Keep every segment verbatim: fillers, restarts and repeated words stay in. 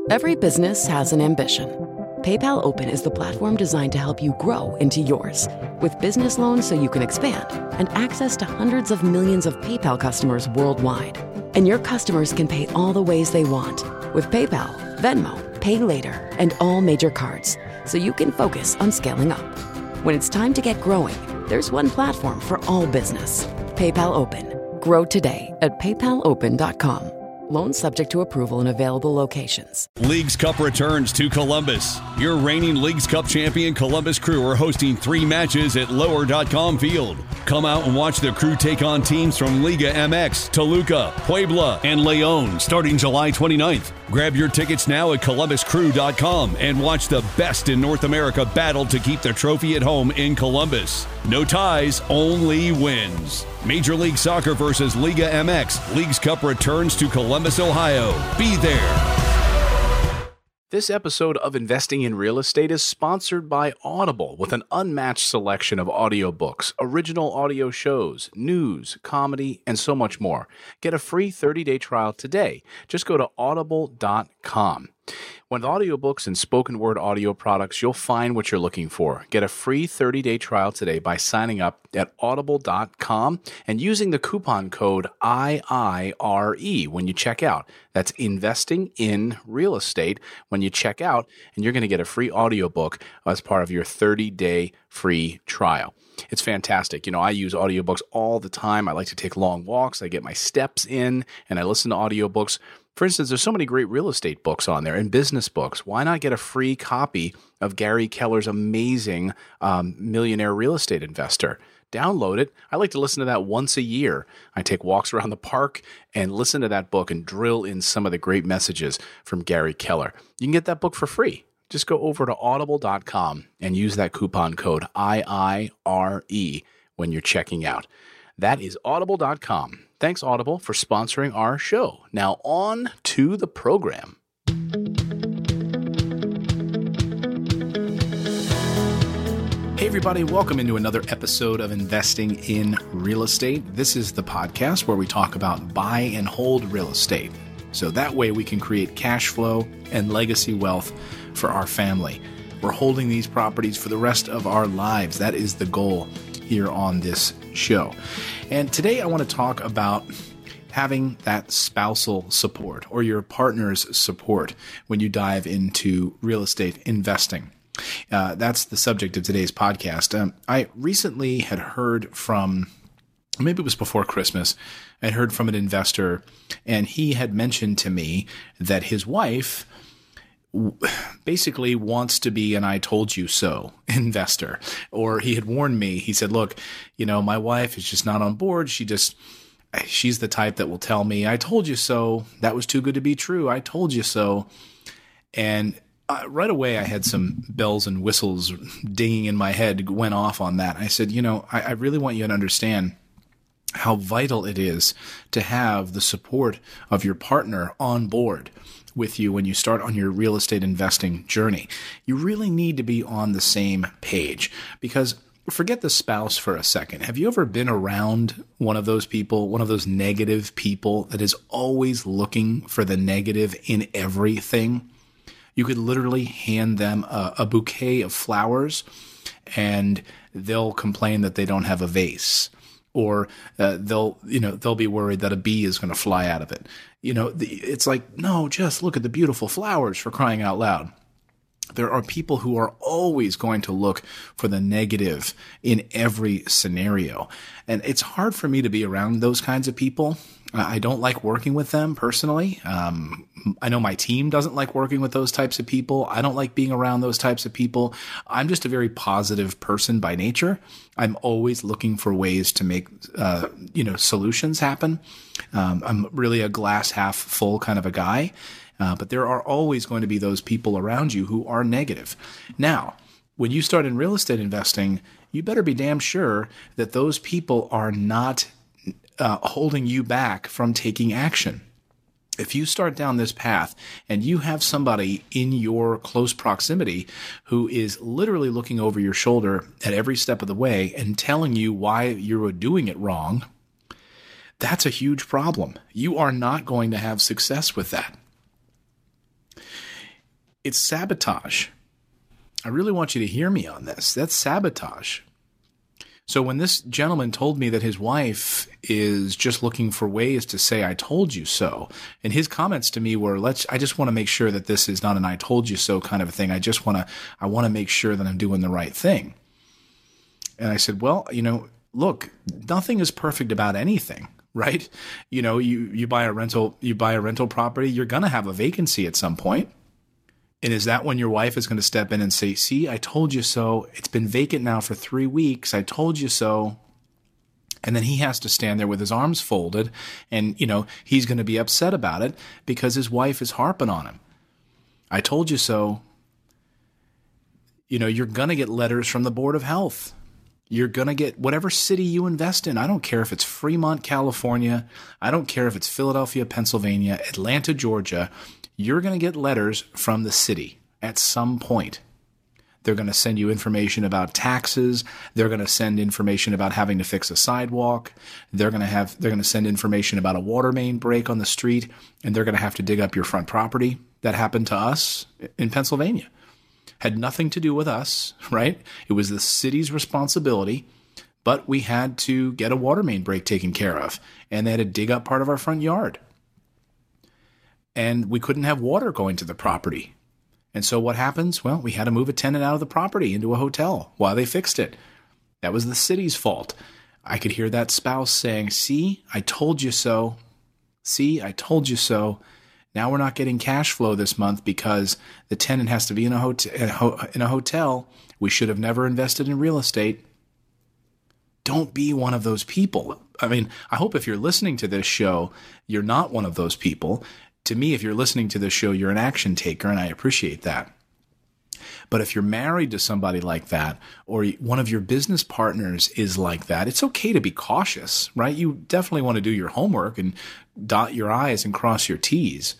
Every business has an ambition. PayPal Open is the platform designed to help you grow into yours. With business loans so you can expand and access to hundreds of millions of PayPal customers worldwide. And your customers can pay all the ways they want with PayPal, Venmo, Pay Later, and all major cards, so you can focus on scaling up. When it's time to get growing, there's one platform for all business. PayPal Open. Grow today at paypal open dot com. Loans subject to approval in available locations. Leagues Cup returns to Columbus. Your reigning Leagues Cup champion Columbus Crew are hosting three matches at lower dot com Field. Come out and watch the Crew take on teams from Liga M X, Toluca, Puebla, and León starting July twenty-ninth. Grab your tickets now at columbus crew dot com and watch the best in North America battle to keep the trophy at home in Columbus. No ties, only wins. Major League Soccer versus Liga M X. Leagues Cup returns to Columbus, Ohio. Be there. This episode of Investing in Real Estate is sponsored by Audible, with an unmatched selection of audiobooks, original audio shows, news, comedy, and so much more. Get a free thirty-day trial today. Just go to audible dot com. With audiobooks and spoken word audio products, you'll find what you're looking for. Get a free thirty-day trial today by signing up at audible dot com and using the coupon code I I R E when you check out. That's Investing in Real Estate when you check out, and you're going to get a free audiobook as part of your thirty-day free trial. It's fantastic. You know, I use audiobooks all the time. I like to take long walks. I get my steps in, and I listen to audiobooks. For instance, there's so many great real estate books on there and business books. Why not get a free copy of Gary Keller's amazing um, Millionaire Real Estate Investor? Download it. I like to listen to that once a year. I take walks around the park and listen to that book and drill in some of the great messages from Gary Keller. You can get that book for free. Just go over to audible dot com and use that coupon code I I R E when you're checking out. That is audible dot com. Thanks, Audible, for sponsoring our show. Now on to the program. Hey, everybody. Welcome into another episode of Investing in Real Estate. This is the podcast where we talk about buy and hold real estate. So that way we can create cash flow and legacy wealth for our family. We're holding these properties for the rest of our lives. That is the goal here on this show. And today I want to talk about having that spousal support or your partner's support when you dive into real estate investing. Uh, that's the subject of today's podcast. Um, I recently had heard from, maybe it was before Christmas, I heard from an investor, and he had mentioned to me that his wife basically wants to be an I told you so investor. Or he had warned me. He said, look, you know, my wife is just not on board. She just, she's the type that will tell me, I told you so. That was too good to be true. I told you so. And uh, right away, I had some bells and whistles dinging in my head, went off on that. I said, you know, I, I really want you to understand how vital it is to have the support of your partner on board with you when you start on your real estate investing journey. You really need to be on the same page, because forget the spouse for a second. Have you ever been around one of those people, one of those negative people that is always looking for the negative in everything? You could literally hand them a, a bouquet of flowers and they'll complain that they don't have a vase. Or uh, they'll, you know, they'll be worried that a bee is going to fly out of it. You know, the, it's like, no, just look at the beautiful flowers, for crying out loud. There are people who are always going to look for the negative in every scenario. And it's hard for me to be around those kinds of people. I don't like working with them personally. Um, I know my team doesn't like working with those types of people. I don't like being around those types of people. I'm just a very positive person by nature. I'm always looking for ways to make, uh, you know, solutions happen. Um, I'm really a glass half full kind of a guy. Uh, but there are always going to be those people around you who are negative. Now, when you start in real estate investing, you better be damn sure that those people are not uh, holding you back from taking action. If you start down this path and you have somebody in your close proximity who is literally looking over your shoulder at every step of the way and telling you why you're doing it wrong, that's a huge problem. You are not going to have success with that. It's sabotage. I really want you to hear me on this. That's sabotage. So when this gentleman told me that his wife is just looking for ways to say, I told you so, and his comments to me were, let's, I just want to make sure that this is not an I told you so kind of a thing. I just want to, I want to make sure that I'm doing the right thing. And I said, well, you know, look, nothing is perfect about anything, right? You know, you, you buy a rental, you buy a rental property, you're going to have a vacancy at some point. And is that when your wife is going to step in and say, see, I told you so. It's been vacant now for three weeks. I told you so. And then he has to stand there with his arms folded. And, you know, he's going to be upset about it because his wife is harping on him. I told you so. You know, you're going to get letters from the Board of Health. You're going to get whatever city you invest in. I don't care if it's Fremont, California. I don't care if it's Philadelphia, Pennsylvania, Atlanta, Georgia. You're going to get letters from the city at some point. They're going to send you information about taxes. They're going to send information about having to fix a sidewalk. They're going to have, they're going to send information about a water main break on the street, and they're going to have to dig up your front property. That happened to us in Pennsylvania. Had nothing to do with us, right? It was the city's responsibility, but we had to get a water main break taken care of, and they had to dig up part of our front yard. And we couldn't have water going to the property. And so what happens? Well, we had to move a tenant out of the property into a hotel while they fixed it. That was the city's fault. I could hear that spouse saying, see, I told you so. See, I told you so. Now we're not getting cash flow this month because the tenant has to be in a hotel. In a hotel. We should have never invested in real estate. Don't be one of those people. I mean, I hope if you're listening to this show, you're not one of those people. To me, if you're listening to this show, you're an action taker, and I appreciate that. But if you're married to somebody like that, or one of your business partners is like that, it's okay to be cautious, right? You definitely want to do your homework and dot your I's and cross your T's.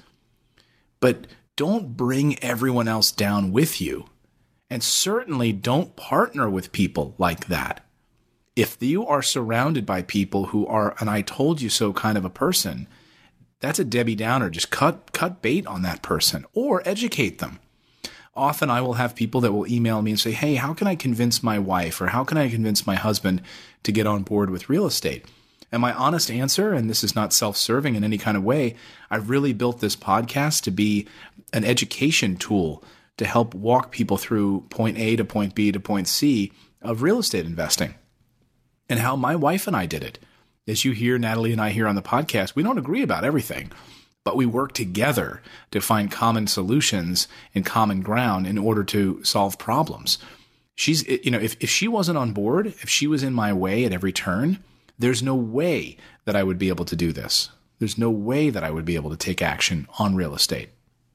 But don't bring everyone else down with you. And certainly don't partner with people like that. If you are surrounded by people who are an I told you so kind of a person, that's a Debbie Downer. Just cut cut bait on that person or educate them. Often I will have people that will email me and say, hey, how can I convince my wife or how can I convince my husband to get on board with real estate? And my honest answer, and this is not self-serving in any kind of way, I've really built this podcast to be an education tool to help walk people through point A to point B to point C of real estate investing and how my wife and I did it. As you hear Natalie and I here on the podcast, we don't agree about everything, but we work together to find common solutions and common ground in order to solve problems. She's, you know, if, if she wasn't on board, if she was in my way at every turn, there's no way that I would be able to do this. There's no way that I would be able to take action on real estate.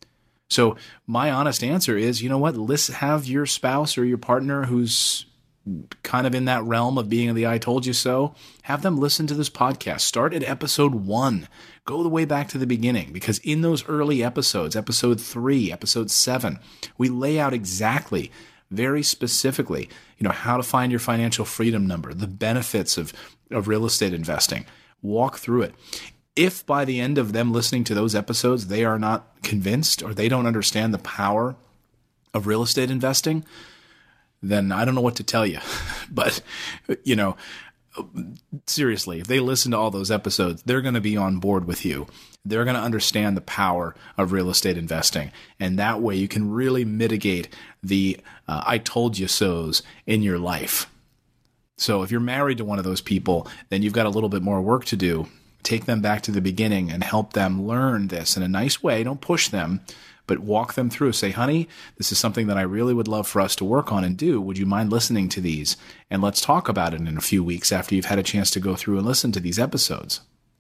So my honest answer is, you know what? Let's have your spouse or your partner who's kind of in that realm of being the I told you so, have them listen to this podcast. Start at episode one. Go the way back to the beginning, because in those early episodes, episode three, episode seven, we lay out exactly, very specifically, you know, how to find your financial freedom number, the benefits of, of real estate investing. Walk through it. If by the end of them listening to those episodes, they are not convinced or they don't understand the power of real estate investing, then I don't know what to tell you. But, you know, seriously, if they listen to all those episodes, they're going to be on board with you. They're going to understand the power of real estate investing. And that way you can really mitigate the uh, I told you so's in your life. So if you're married to one of those people, then you've got a little bit more work to do. Take them back to the beginning and help them learn this in a nice way. Don't push them, but walk them through. Say, honey, this is something that I really would love for us to work on and do. Would you mind listening to these? And let's talk about it in a few weeks after you've had a chance to go through and listen to these episodes.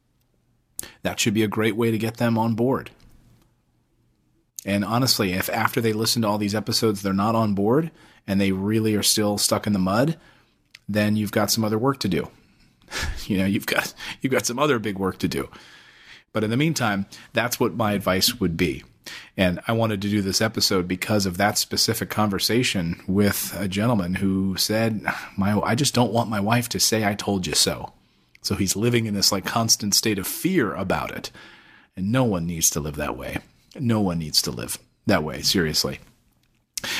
That should be a great way to get them on board. And honestly, if after they listen to all these episodes, they're not on board and they really are still stuck in the mud, then you've got some other work to do. You know, you've got, you've got some other big work to do. But in the meantime, that's what my advice would be. And I wanted to do this episode because of that specific conversation with a gentleman who said, "My, I just don't want my wife to say I told you so." So he's living in this like constant state of fear about it. And no one needs to live that way. No one needs to live that way, seriously.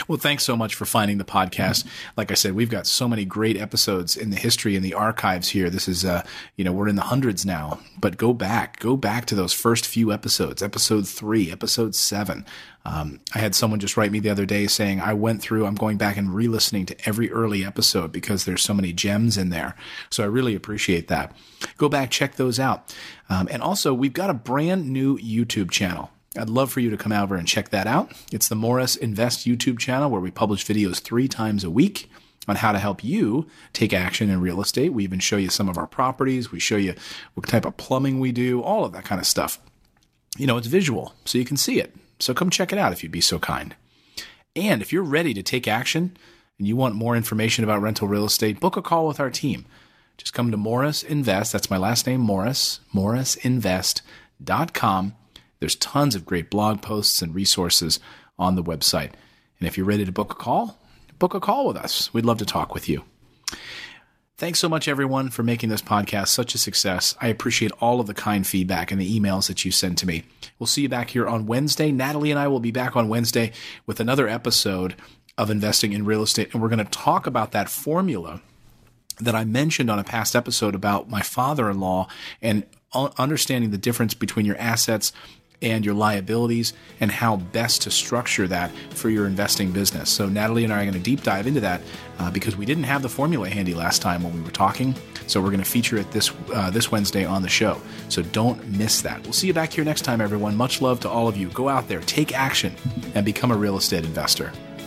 Well, thanks so much for finding the podcast. Like I said, we've got so many great episodes in the history and the archives here. This is, uh, you know, we're in the hundreds now, but go back, go back to those first few episodes, episode three, episode seven. Um, I had someone just write me the other day saying, I went through, I'm going back and re-listening to every early episode because there's so many gems in there. So I really appreciate that. Go back, check those out. Um, and also, we've got a brand new YouTube channel. I'd love for you to come over and check that out. It's the Morris Invest YouTube channel where we publish videos three times a week on how to help you take action in real estate. We even show you some of our properties. We show you what type of plumbing we do, all of that kind of stuff. You know, it's visual, so you can see it. So come check it out if you'd be so kind. And if you're ready to take action and you want more information about rental real estate, book a call with our team. Just come to Morris Invest. That's my last name, Morris, morris invest dot com. There's tons of great blog posts and resources on the website. And if you're ready to book a call, book a call with us. We'd love to talk with you. Thanks so much, everyone, for making this podcast such a success. I appreciate all of the kind feedback and the emails that you send to me. We'll see you back here on Wednesday. Natalie and I will be back on Wednesday with another episode of Investing in Real Estate. And we're going to talk about that formula that I mentioned on a past episode about my father-in-law and understanding the difference between your assets and your liabilities and how best to structure that for your investing business. So Natalie and I are going to deep dive into that uh, because we didn't have the formula handy last time when we were talking. So we're going to feature it this uh, this Wednesday on the show. So don't miss that. We'll see you back here next time, everyone. Much love to all of you. Go out there, take action, and become a real estate investor.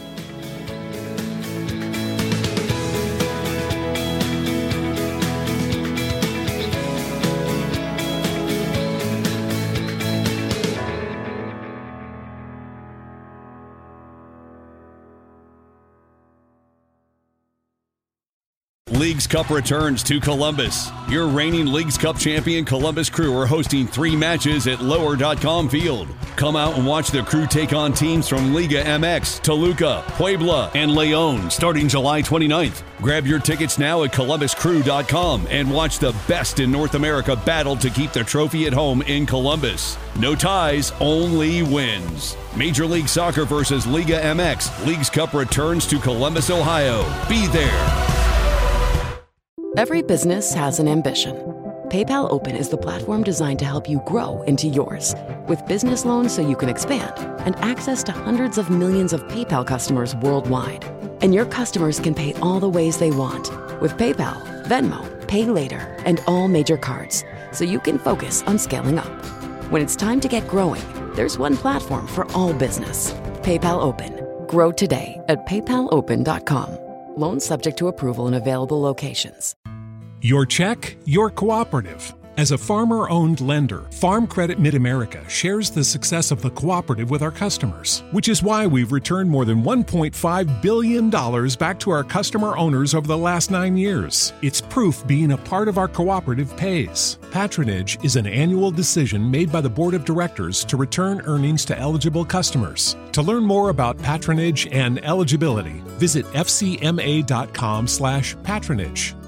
Leagues Cup returns to Columbus. Your reigning Leagues Cup champion Columbus Crew are hosting three matches at lower dot com Field. Come out and watch the Crew take on teams from Liga M X, Toluca, Puebla, and León starting July twenty-ninth. Grab your tickets now at columbus crew dot com and watch the best in North America battle to keep the trophy at home in Columbus. No ties, only wins. Major League Soccer versus Liga M X. Leagues Cup returns to Columbus, Ohio. Be there. Every business has an ambition. PayPal Open is the platform designed to help you grow into yours. With business loans so you can expand and access to hundreds of millions of PayPal customers worldwide. And your customers can pay all the ways they want with PayPal, Venmo, Pay Later, and all major cards, so you can focus on scaling up. When it's time to get growing, there's one platform for all business. PayPal Open. Grow today at paypal open dot com. Loans subject to approval in available locations. Your check, your cooperative. As a farmer-owned lender, Farm Credit Mid-America shares the success of the cooperative with our customers, which is why we've returned more than one point five billion dollars back to our customer owners over the last nine years. It's proof being a part of our cooperative pays. Patronage is an annual decision made by the Board of Directors to return earnings to eligible customers. To learn more about patronage and eligibility, visit f c m a dot com slash patronage.